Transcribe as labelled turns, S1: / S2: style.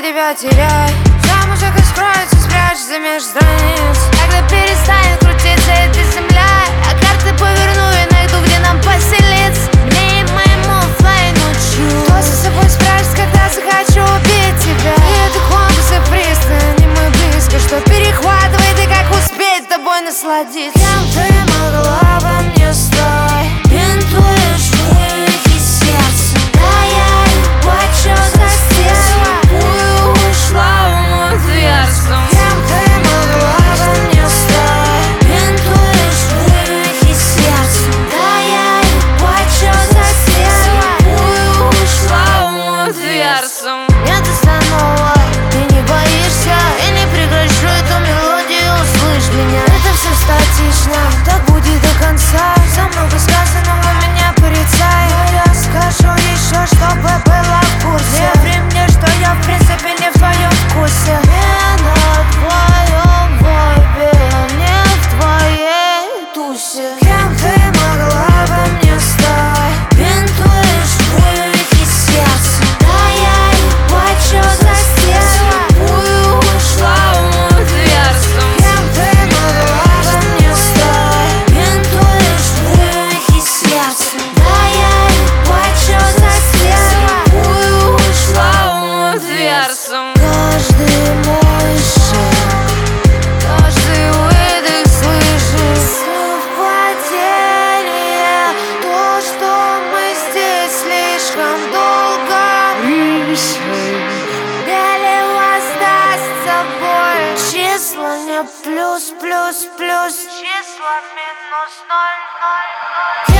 S1: тебя теряй. Вся музыка скроется, спрячется меж страниц. Когда перестанет крутиться эта земля, а карты поверну и найду, где нам поселиться. Мне и моему оффлайну чу. Кто за собой спрячется, когда захочу убить тебя? И это компасы пристань, мы близко, что перехватывает и как успеть с тобой насладиться. Кем ты могла бы мне стать? Бинтуешь веки сердца. Да я и плачу за стену. Пую ушла в мой дверцу. Кем ты могла бы мне стать? Бинтуешь веки сердца. Да я и плачу за стену. Пую ушла в мой дверцу. Нет остановок, ты не боишься. Я не прекращу эту мелодию, услышь меня. Это все статично, так будет до конца. За много сказанного меня порицай. Но я скажу еще, чтобы было в курсе. Верь мне, что я в принципе не в твоем вкусе. Не на твоем вайбе, не в твоей тусе. Кем ты могла бы мне стать? Бинтуешь веки сердца. Да я и плачу за стену. Пую ушла в мою дверцу. Кем ты могла бы мне стать? Бинтуешь веки сердца. Да я и плачу за стену. Пую ушла в мою дверцу. Каждый мой шаг, каждый выдох слышишь. Совпадение, то, что мы здесь слишком долго. Или воздастся боль. Числа не плюс, плюс, плюс. Числа минус 0, 0, 0.